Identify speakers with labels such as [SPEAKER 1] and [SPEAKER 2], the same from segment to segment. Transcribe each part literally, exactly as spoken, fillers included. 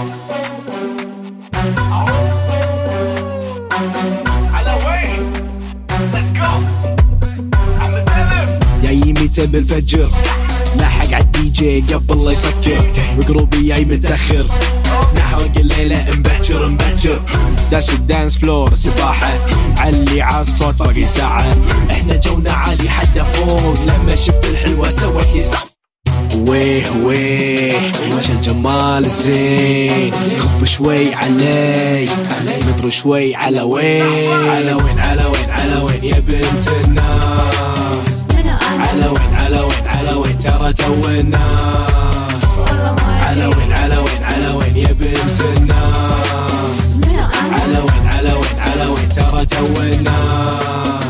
[SPEAKER 1] جاي متى بنفجر لاحق عالدي جي قبل لا يسكر وقروبي جاي متأخر نحرق الليلة مبكر مبكر داش الدانس فلور سباحة علي عالصوت باقي ساعة احنا جونا عالي حدا فوق لما شفت الحلوة سوت لي زعف ويه ويه عشان جمال الزين خف شوي علي نطر شوي على وين على وين على وين على وين يا بنت الناس على وين على وين على وين ترى تو الناس على وين على وين على وين يا بنت الناس على وين على وين على وين ترى تو الناس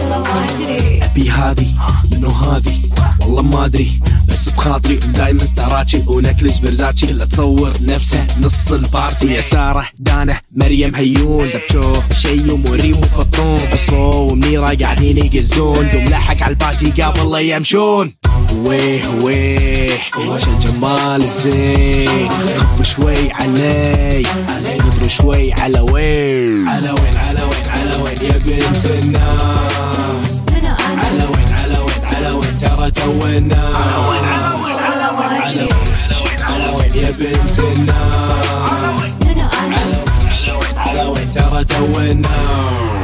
[SPEAKER 1] أبي هذي منو هذي والله ما أدري بس بخاطري دايما ستاراتشي ونكلس فرزاتشي اللي تصور نفسه نص البارتي يا سارة دانا مريم هيون سبشو شيوم وريم وفطون عصو ومنيرة قاعدين يقزون دوم لاحق عالبارتي قبل لا يمشون ويه ويه عشان جمال الزين خف شوي علي نطر شوي على وين على وين على وين على وين يا بنت الناس على وين على وين على وين ترى تو الناس على وين على وين على وين على وين يا بنت الناس على وين على وين ترى تو الناس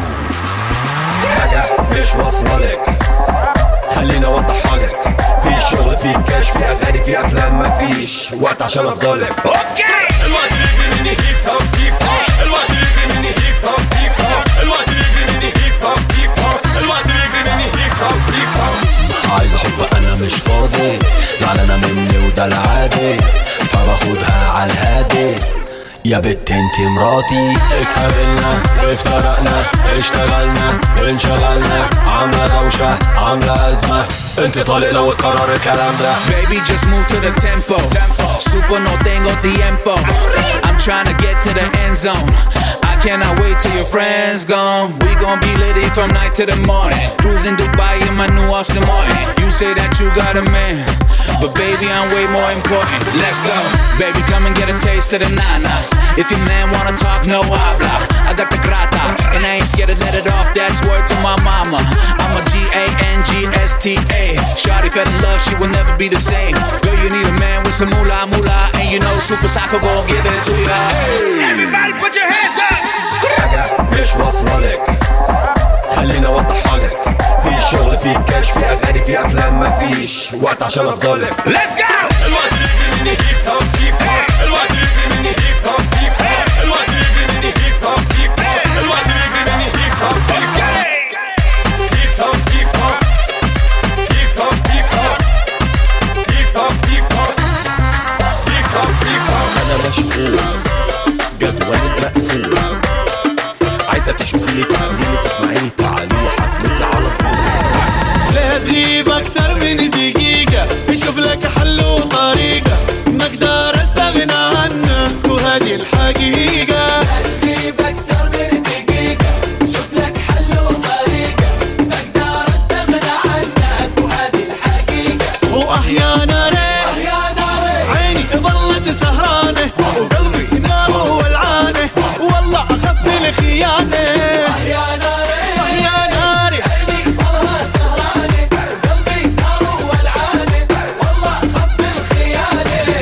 [SPEAKER 2] حاجة مش واصلة لك خليني اوضحها لك في شغل في كاش في اغاني في افلام مفيش وقت عشان افضلك اوكي الوقت اللي مني هيب هوب هيب هوب الوقت اللي مني هيب هوب هيب هوب الوقت اللي مني هيب هوب هيب هوب الوقت اللي مني هيب هوب هيب هوب عايز حب انا مش فاضي زعلانة مني وده العادي فباخدها عالهادي يا بت انت مراتي اتقابلنا افترقنا اشتغلنا انشغلنا عاملة دوشة عاملة أزمة انت طالق لو اتكرر الكلام ده
[SPEAKER 3] Baby just move to the tempo Super no tengo tiempo I'm trying to get to the end zone I cannot wait till your friends gone We gon' be litty from night to the morning Cruising Dubai in my new Austin Martin You say that you got a man But baby I'm way more important Let's go Baby come and get a taste of the nana If your man wanna talk no habla I got the grata And I ain't scared to let it off That's word to my mama I'm a G A N G S T A Shawty fell in love she will never be the same Girl you need a man with some moolah moolah And you know Super Psycho gon' give it to ya hey. Everybody put your hands up
[SPEAKER 2] حاجة مش واصلة لك خليني اوضحها لك في شغل في كاش في اغاني في افلام مفيش وقت عشان افضلك
[SPEAKER 3] Let's go
[SPEAKER 2] الوقت اللي مني هيب هوب هيب هوب الوقت اللي مني هيب هوب هيب هوب الوقت اللي مني هيب هوب هيب هوب الوقت اللي مني هيب هوب هيب هوب هيب هوب هيب هوب هيب هوب هيب هوب هيب هوب هيب هوب هيب هوب انا مشغول جدولي مقفول عايزة تشوفيني تعمليني تسمعيني تعالي حفلتي على طول
[SPEAKER 4] لا تغيب أكثر من دقيقة بشوف لك حل وطريقة ما أقدر أستغنى عنك وهذه الحقيقة لا تغيب أكثر من دقيقة بشوف لك حل وطريقة ما أقدر أستغنى عنك وهذه الحقيقة وأحيانا عيني ظلت سهرانة وقلبي ناره والعانة والله أخذت الخيانة أحيانا أحيانا عيني ظلها سهرانة وقلبي ناره والعانة والله أخذت الخيانة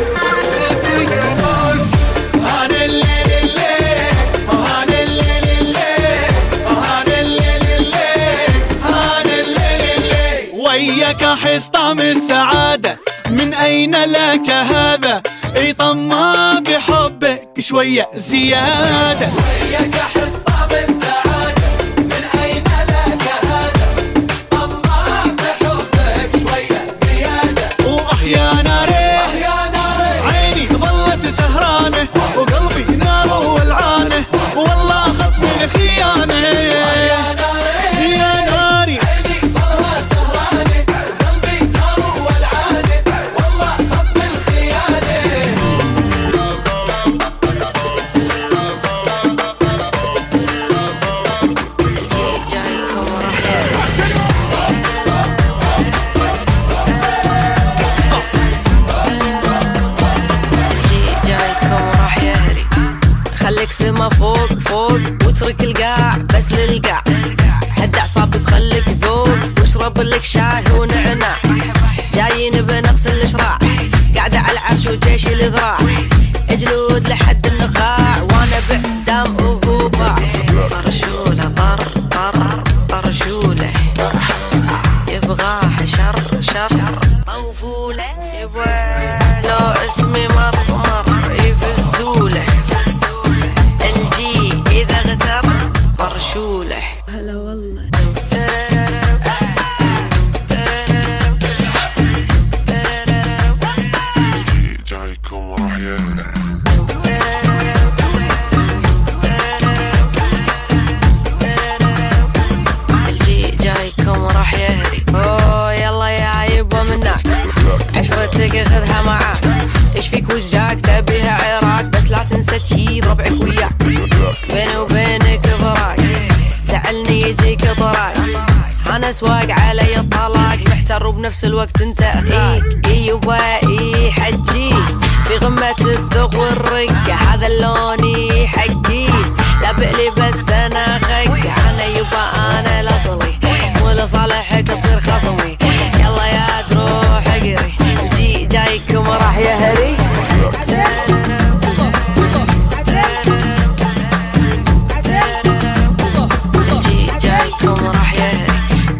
[SPEAKER 4] هان الليل الليل هان الليل الليل هان الليل الليل هان الليل الليل وياك أحس طعم السعادة من أين لك هذا اي طمع بحبك شوية زيادة وياك أحس طعم السعادة من أين لك هذا طمع بحبك شوية زيادة وأحيانا عيني ظلت سهرانة وقلبي ناره والعانة والله أخذت الخيانة يا ناري عيني ظلها سهرانة وقلبي ناره والعانة والله أخذت الخيانة
[SPEAKER 5] خليك سما فوق فوق واترك القاع بس للقاع. هدي اعصابك خليك ذوق واشرب لك شاي ونعناع. جايين بنقص الاشراع قاعدة على العرش وجيشي الذراع. اجلود لحد النخاع وانا بعدام وهو باع. طرشوله طر طر طرشوله يبغاه شر شر طوفوله. يبغى لو اسمي مر مر يفزوله. الجي اذا اغتر طرشوله. هلا والله
[SPEAKER 6] جايكم راح يهدى.
[SPEAKER 5] الجي جايكم راح يهري. اوه يلا يا يبا منك عشرتك خذها معاك. ايش فيك وش جاك تبيها عراك بس لا تنسى تجيب ربعك وياك. بيني وبينك فراق زعلني يجيك ضراق. انا سواق علي الطلاق محتار وبنفس الوقت انت اخيك. اي يبا اي حجيك في غمة الذوق والرقة. هذا اللوني حقي لا بقلي بس انا خق. انا يبا انا الاصلي ولصالحك تصير خصمي. يلا يا تروح اقري الجي جايكم راح يهري. الجي جايكم راح يهري.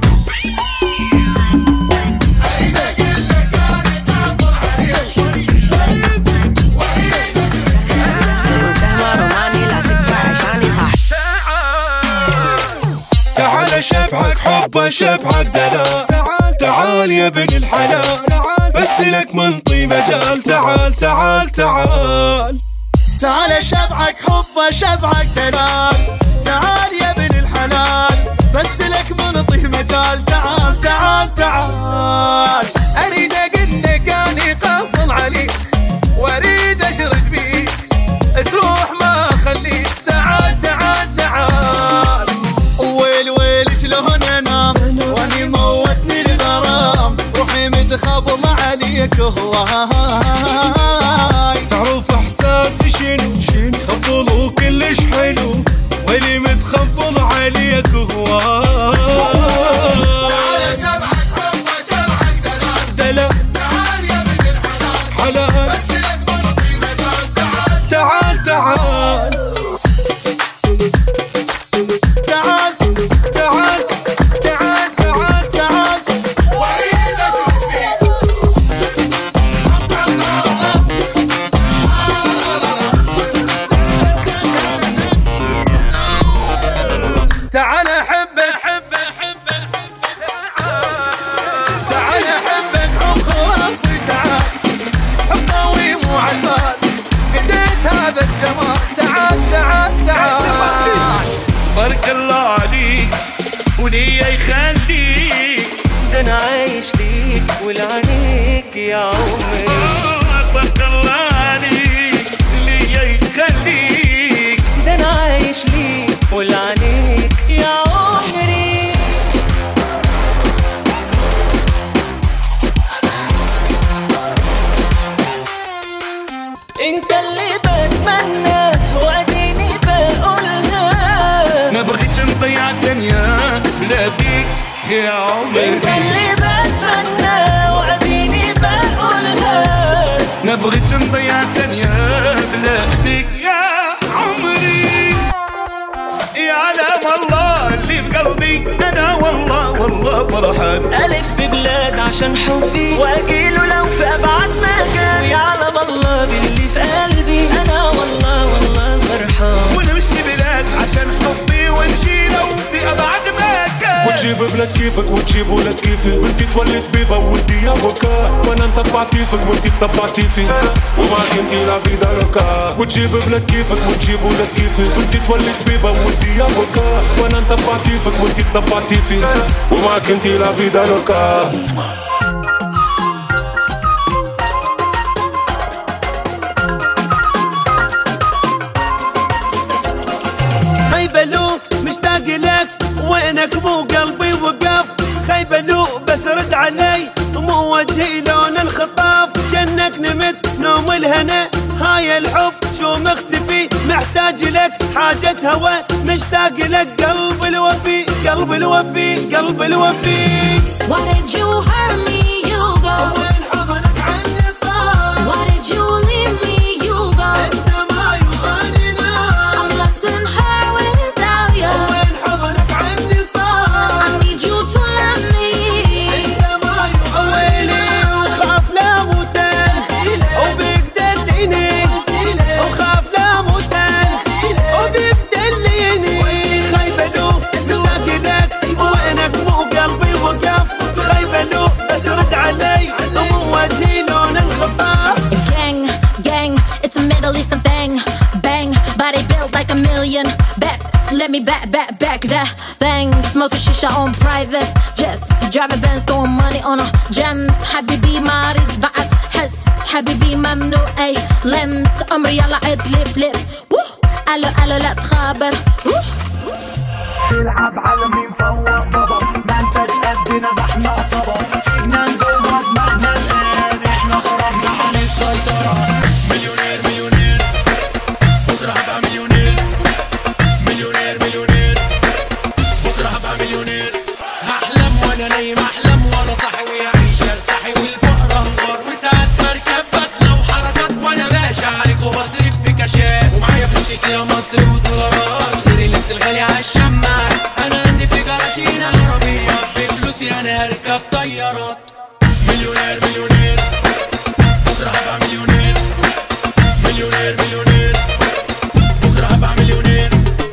[SPEAKER 2] شبحك حب شبحك دلال. تعال تعال يا ابن الحلال بس لك منطي مجال. تعال تعال تعال
[SPEAKER 4] تعال شبعك حب شبعك دلال. تعال يا ابن الحلال بس لك منطي مجال. تعال تعال تعال
[SPEAKER 2] اريد اقول لك اني قافل عليك واريد اشرد بيك تروح ما اخليك. تعال تعال تعال
[SPEAKER 4] ويل ويل شلون انام واني موتني الغرام. روحي متخبل عليك هواي.
[SPEAKER 2] تعرف احساسي شنو شنو خبل وكلش حلو ويلي متخبل عليك هواي.
[SPEAKER 4] تعال شبعك حب شبعك دلال.
[SPEAKER 2] دلال
[SPEAKER 4] تعال يا ابن الحلال
[SPEAKER 2] حلال
[SPEAKER 4] بس لك منطي مجال. تعال
[SPEAKER 2] تعال تعال
[SPEAKER 4] تعال
[SPEAKER 2] تعال تعال تعال تعال
[SPEAKER 4] واريد اشوف فيك.
[SPEAKER 2] تعال احبك تعال احبك حب خرافي. تعال حب قوي مو عالبال بديت هذا الجمال. تعال تعال تعال بارك الله عليك وليا يخليك.
[SPEAKER 7] ده انا عايش ليك ولعنيك يا عمري.
[SPEAKER 2] بارك الله عليك ليا يخليك.
[SPEAKER 7] ده انا عايش ليك ولعنيك يا عمري. انت اللي بتمنى واديني بقولها.
[SPEAKER 2] ما بغيتش نضيع الدنيا بلا بيك يا عمري.
[SPEAKER 7] انت اللي بتمنى واديني بقولها.
[SPEAKER 2] ما بغيتش نضيع الدنيا بلا بيك يا عمري. يا علام الله اللي بقلبي انا والله والله فرحان.
[SPEAKER 7] ألف ببلاد عشان حبي وأجيله لو في أبعد مكان. يعلم الله باللي في قلبي أنا والله والله فرحان.
[SPEAKER 2] ونمشي بلاد عشان حبي ونشي لو في أبعد مكان.
[SPEAKER 8] وتجيب بلاد كيفك وتجيب ولاد كيفي. وانتي تولد بيبا وانتي افوكا وانا نطبع طيفك وانتي تطبع طيفي ومعك انتي لا فيدا لوكا. وتجيب بلاد كيفك وتجيب ولاد كيفي. وانتي تولد بيبا وانتي افوكا وانا نطبع طيفك وانتي تطبع طيفي ومعك انتي لا فيدا لوكا.
[SPEAKER 4] خيبلو مشتاق لك وينك مو قلبي وقف. خيبلو بس رد علي مو وجهي لون الخطاف. جنك نمت نوم الهنا هاي الحب شو مختفي محتاج لك حاجة هوى مشتاق لك قلب الوفي قلب الوفي قلب الوفي.
[SPEAKER 9] Why did you hurt me you go
[SPEAKER 4] وين حضنك عني صار
[SPEAKER 9] Why did you leave me you go
[SPEAKER 4] انت ما يبغاني نار
[SPEAKER 9] I'm lost in her without you
[SPEAKER 4] وين حضنك عني صار
[SPEAKER 9] I need you to love me
[SPEAKER 4] انت ما يبغاني وخاف لا موتان وبيك دليني وخاف لا موتان وبيك دليني خايفة له مشتاق لك وينك مو قلبي وقف خايفة له بس رد علي ومو وجهي لون الخفاف.
[SPEAKER 9] Gang, gang, it's a Middle Eastern thing. Bang, body built like a million backs. Let me back, back, back that thing. Smoke a shisha on private jets. Driving Benz, throwing money on a gems. حبيبي ما أريد بعد حس. حبيبي ممنوع أي لمس. عمري يلا عد لف لف. ووه ألو ألو لا تخابر. ووه
[SPEAKER 10] تلعب على مين فوق بابا ما انت تقدنا بحنا عصابة فينا نجوم دماغنا الآن احنا خرجنا عن السيطرة.
[SPEAKER 3] مليونير مليونير بكرة هبقى مليونير مليونير مليونير بكرة هبقى مليونير. هحلم وانا نايم احلم وانا صاحي ويعيش ارتاحي والفقر انهار وساعات مركب بطلة وحركات وانا باشا عليك وبصرف في كاشات ومعايا فلوس كتير مصري ودولارات غير اللبس الغالي عالشماعات. انا عندي في جراشين عربية بفلوسي انا هركب طيارات. مليونير مليونير بكرة هبقى مليونير مليونير مليونير بكرة هبقى مليونير.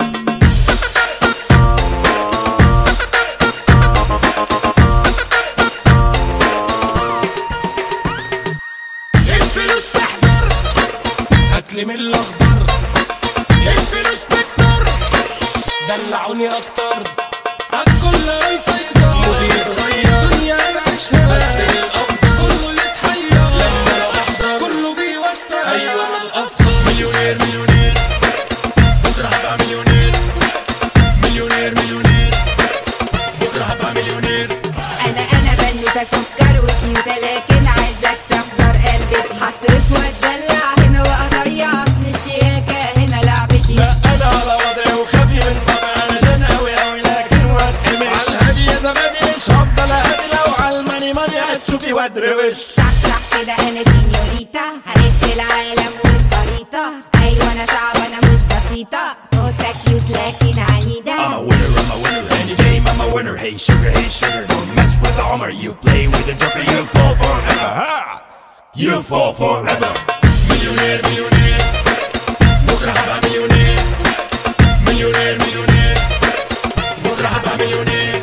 [SPEAKER 3] الفلوس تحضر هاتلي من الاخضر الفلوس تكتر دلعوني اكتر عالكل هيفيضر مودي يتغير دنيا نعيشها بس الافضل كله يتحير لما لو احضر كله بيوسع ايوه انا الافضل. مليونير مليونير بكره هبقى مليونير مليونير مليونير بكره هبقى مليونير.
[SPEAKER 11] انا انا بنوتة سكر وكيوتة لكن عايزك تحضر قلبتي هصرف واتدلع هنا واضيع اصل الشياكة هنا لعبتي.
[SPEAKER 10] لا انا على وضعي وخافي من طبعي انا جن اوي اوي لكن واتحمش عالهادي يا زبادي مش هفضل اهدي لو عالماني ماني هتشوفي وادروش.
[SPEAKER 11] صح صح كده انا سينيوريتا هلف العالم والخريطة ايوه انا صعبة انا مش بسيطة قطة كيوت لكن عنيدة.
[SPEAKER 2] I'm a winner, I'm a winner, any game I'm a winner. Hey sugar, hey sugar, don't mess with the Hummer. You play with the Joker, you fall forever. Ha! You fall forever.
[SPEAKER 3] مليونير مليونير بكرة هبقى مليونير مليونير مليونير بكرة هبقى مليونير.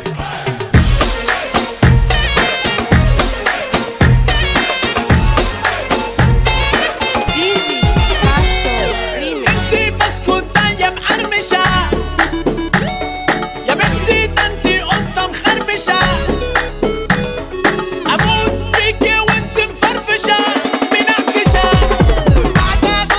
[SPEAKER 7] انتي بسكوتة يا مقرمشة يا بنتي ده انتي قطة مخربشة اموت فيكي وانتي مفرفشة منعكشة بعدك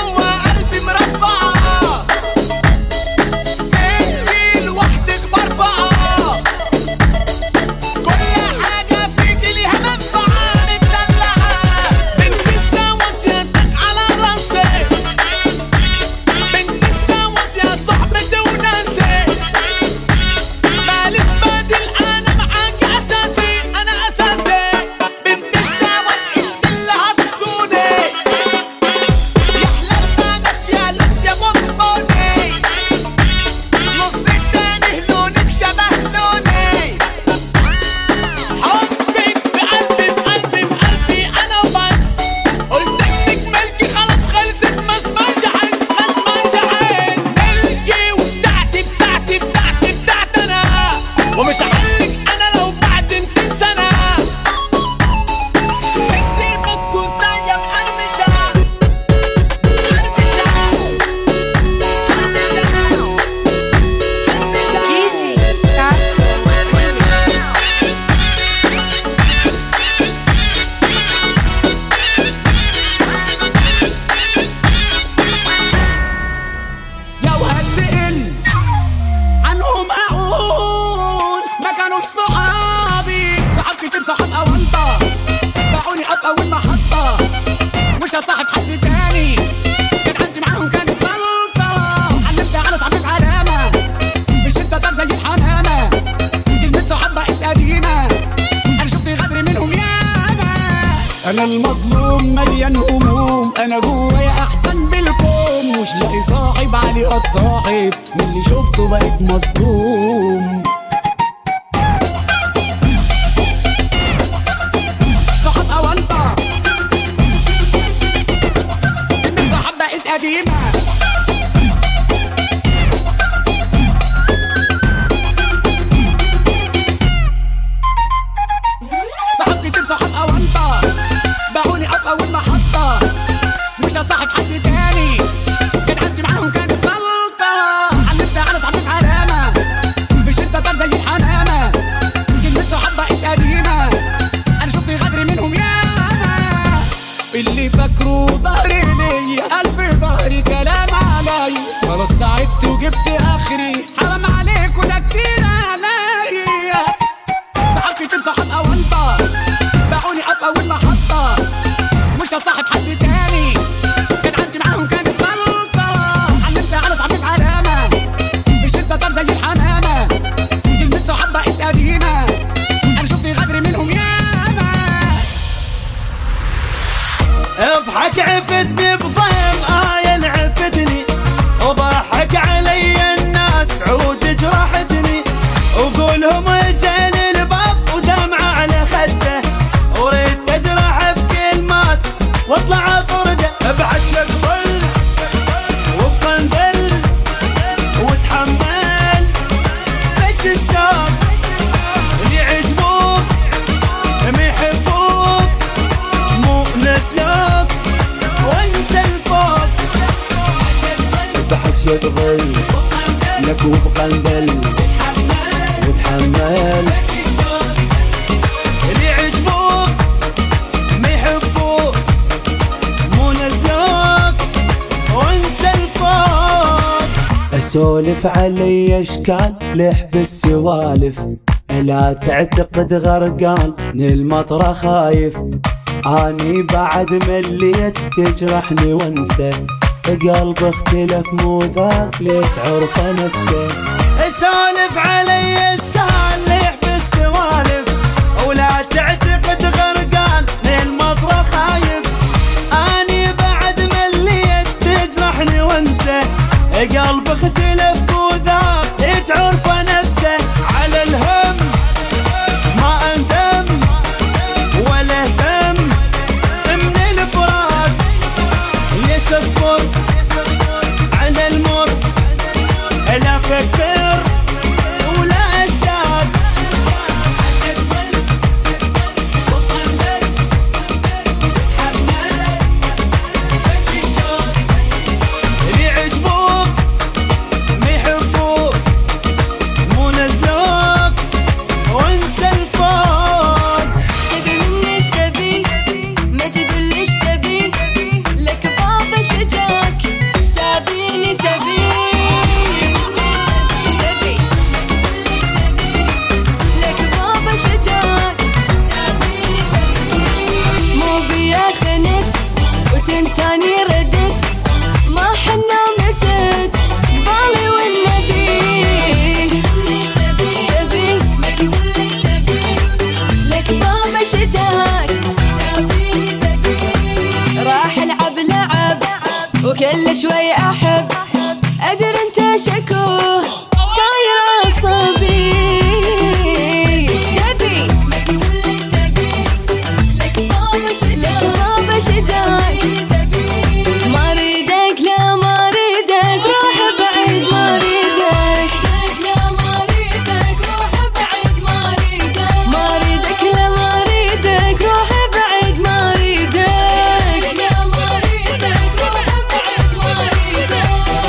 [SPEAKER 12] انا المظلوم مليان هموم، انا جوايا احسن بالكوم، مش لاقي صاحب عليه اتصاحب، من اللي شفته بقيت مصدوم. صاحب او انت من صاحب بقيت قديمه، صاحب كتير صاحب او انت باعوني في اول محطة، مش هصاحب حد تاني، كان عندي معاهم كانت غلطة، علمت على صاحبين علامة، في شدة طار زي الحمامة، كلمة صحاب بقت قديمة، أنا شفت غدر منهم ياما، اللي فاكره ضهري ليا ألف ضهري كلام علي، خلاص تعبت وجبت آخري، حرام عليك وده كتير عليا. صحاب كتير صحاب أو أنت باعوني في أول محطة، مش هصاحب حد تاني، كان عندي معاهم كانت غلطة، علمت على صاحبين علامة، في شدة طار زي الحمامة، كلمة صحاب بقت قديمة، أنا شفت غدر منهم ياما.
[SPEAKER 4] اضحك عفتني بضيم آية عفتني، وضحك علي الناس عود جرحتني، وقولهم اجل الباب ودمعة على خده، وريد تجرح بكلمات واطلع طرده، ابعد شقبل وبقندل وتحمل بج الشوق، اللي يعجبوك ما يحبوك مو نسلوك وانت الفوق، ابعد شقبل لك وبقندل وتحمل، اللي يعجبوك ما يحبوك مو نزلوك وانت الفوق.
[SPEAKER 13] اسولف علي اشكال لحب السوالف، لا تعتقد غرقان من المطرة خايف، اني بعد مليت تجرحني وانسى، قلب اختلف مو ذاك ليت عرفه نفسه.
[SPEAKER 4] اسولف علي اشكال لحب السوالف، ولا تعتقد غرقان من المطرة خايف، اني بعد مليت تجرحني وانسى، قلب اختلف مو ذاك تعرفه نفسه، على الهم ما اندم ولا اهتم من الفراق، ليش اصبر على المر لا افكر ولا اشتاق، اللي يعجبوك ما يحبوك مو نزلوك وانت الفوق.
[SPEAKER 14] تبي مني ايش تبي؟ ما تقول ايش تبي؟ لك بابا شجاك سابيني سبي، تنساني ردت ما حنا متت بالي والنبي، ليش تبي ايش تبي؟ ما تقول ليش تبي؟ لك بابا شجاك سابيني سبي، راح العب لعب وكل شوي احب، ادري انت شكوه صاير عصبي، ايش تبي؟ ما تقول ليش تبي؟ لك بابا شجاك بابا شجاك، ما اريدك لا ما اريدك روح بعيد ما اريدك، لا ما اريدك روح بعيد ما اريدك، ما اريدك لا ما اريدك روح بعيد ما اريدك، لا ما اريدك روح بعيد ما اريدك.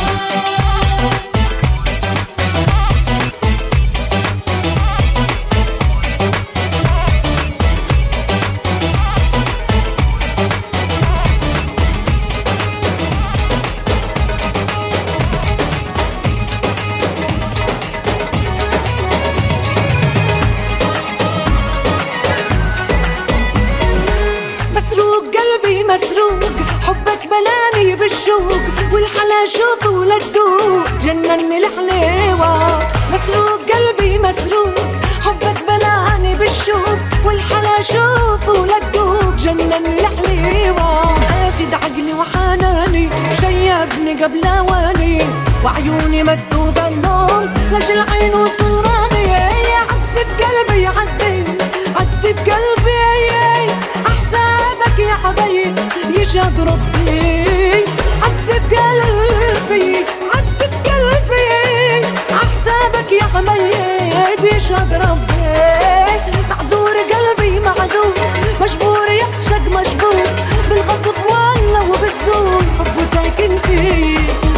[SPEAKER 15] مسروق حبك بلاني بالشوق، والحلا شوف ولا تدوق جنني الحليوة، مسروق قلبي مسروق حبك بلاني بلاني بالشوق والحلا شوف ولا تدوق جنني الحليوة اخد عقلي وحناني شيبني قبل اواني وعيوني مدودة النوم لاجل عين وصراني عدت قلبي عدت عدت قلبي احسابك يا حبيب يشهد ربي عدت قلبي عدت قلبي احسابك يا حبيب يشهد ربي معذور قلبي معذور مجبور يعشق مجبور بالغصب والله وبالزور حبه ساكن فيه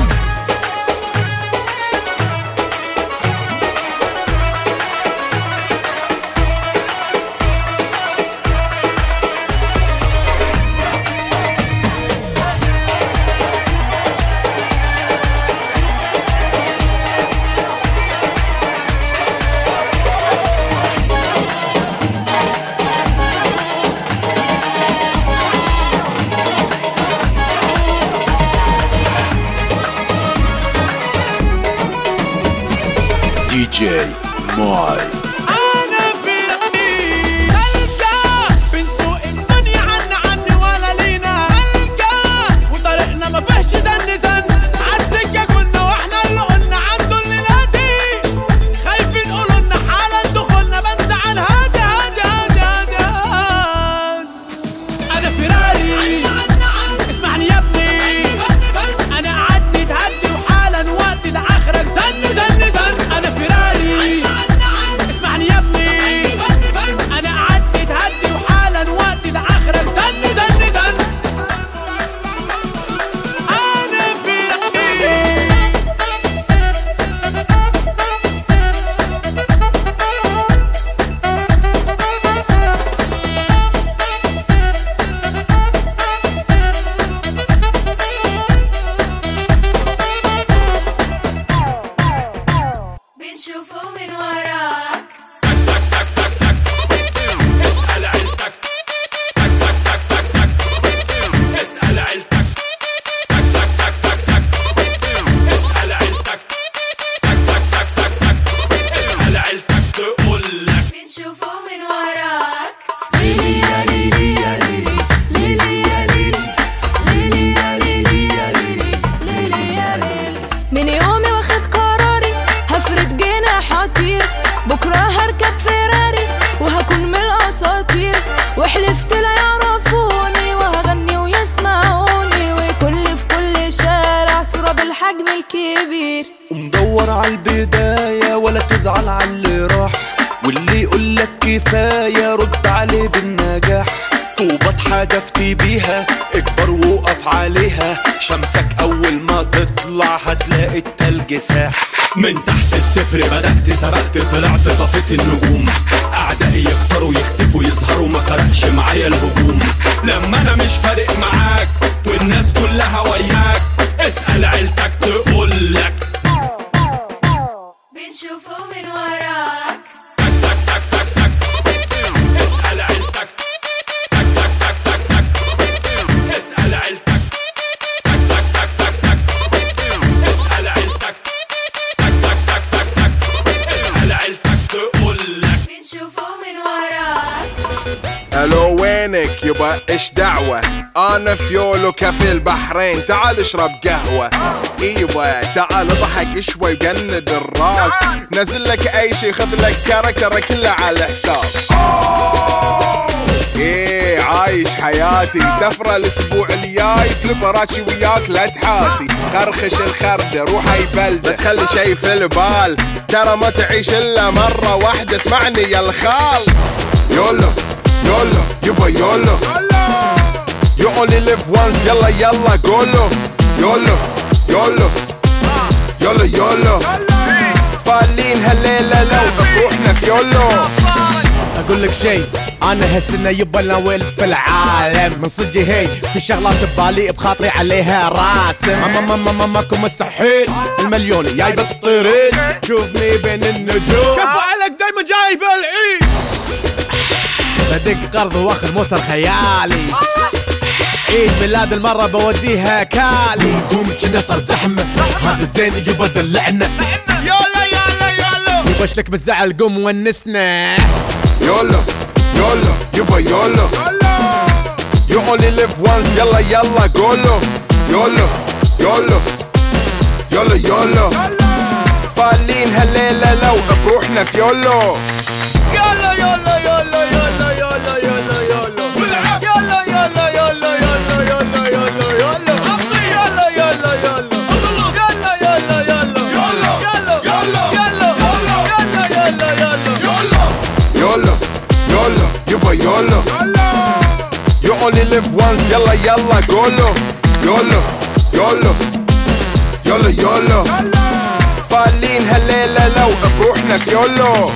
[SPEAKER 16] دي جي ماي
[SPEAKER 14] وحلفت لا يعرفوني وهغني ويسمعوني ويكل في كل شارع صورة بالحجم الكبير
[SPEAKER 17] ومدور عالبداية ولا تزعل عاللي راح واللي يقولك كفاية رد عليه بالنجاح طوبة اتحدفتي بيها اكبر وقف عليها شمسك اول ما تطلع هتلاقي التلج ساح
[SPEAKER 2] من تحت الصفر بدأت سبقت طلعت طفت النجوم أعدائي يكتروا يختفوا يظهروا ما فرقش معايا الهجوم لما أنا مش فارق معاك والناس كلها وياك اسأل عيلتك تقولك
[SPEAKER 14] بنشوفه من وراك
[SPEAKER 2] اسأل عيلتك اسأل عيلتك اسأل عيلتك اسأل عيلتك تقولك
[SPEAKER 14] بنشوفه من وراك
[SPEAKER 18] الو وينك يبا ايش دعوة انا فيولو كافي البحرين تعال اشرب قهوة ايوه تعال اضحك شوي وجند الراس نزل لك اي شي خذ لك كركرة كلها على الحساب ايه عايش حياتي سفرة الاسبوع الجاي فلبراتشي وياك لا تحاتي خرخش الخردة روح اي بلدة لا تخلي شي في البال ترى ما تعيش الا مرة واحدة اسمعني يا الخال يولو يولو يبا يولو You only live once يلا يلا قولو يولو يولو يولو يولو فالين هالليلة لو بروحنا في يولو
[SPEAKER 19] اقول لك شي انا هالسنة يبا ناويل في العالم من صدقي هي في شغلات ببالي بخاطري عليها راسم اما ما ما ما ماكو مستحيل المليون جاي بالطريق شوفني بين النجوم
[SPEAKER 12] كفو عليك دايما جاي بالعيش
[SPEAKER 19] بدق قرض واخذ موتر خيالي عيد ميلاد المرة بوديها كالي قوم كنا صار زحمة هذا الزين يبا دلعنا
[SPEAKER 12] يلا يلا يلا
[SPEAKER 19] يبشلك بالزعل قوم ونسنا
[SPEAKER 18] يلا يلا يبا يلا You only live once يلا يلا قولو يلا يلا يلا يلا فالين هالليلة لو بروحنا في يولو
[SPEAKER 4] يلا يلا يلا يلا يلا يلا يلا يلا يلا يلا يلا يلا يلا يلا يلا يلا يلا
[SPEAKER 18] يلا يلا يبا يلا You only live once يلا يلا قولو يلا يلا يلا يلا فالين هالليلة لو بروحنا في يولو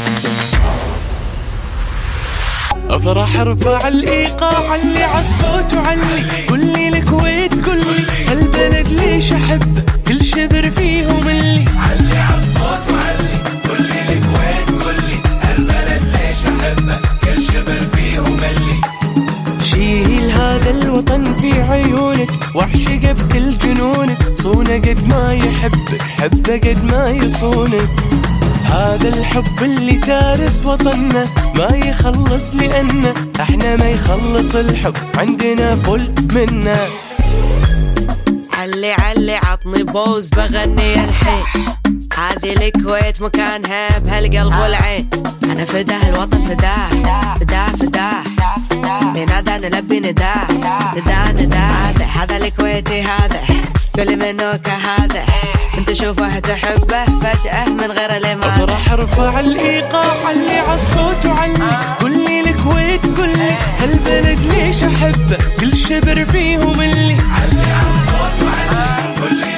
[SPEAKER 16] افرح ارفع الايقاع اللي عالصوت وعلي قولي الكويت قولي هالبلد ليش احبه كل شبر فيهم اللي علي عالصوت وعلي قولي الكويت قولي هالبلد ليش احبه كل شبر فيهم اللي شيل هذا الوطن في عيونك واعشقه بكل جنونك صونه قد ما يحبك حبه قد ما يصونك هذا الحب اللي تارس وطننا ما يخلص لأنه احنا ما يخلص الحب عندنا فل منا
[SPEAKER 5] علي علي عطني بوز بغني الحين هذه الكويت مكانها بهالقلب والعين انا فداه الوطن فداه فداه فداه بنادى نلبي نداه نداه نداه هذا الكويتي هذا كل منه كهذا انت شوفه تحبه فجأة من غير لماذا
[SPEAKER 16] افرح ارفع الايقاع اللي عالصوت وعلي قولي الكويت قولي هالبلد ليش احبه كل شبر فيهم اللي علي عالصوت وعلي قولي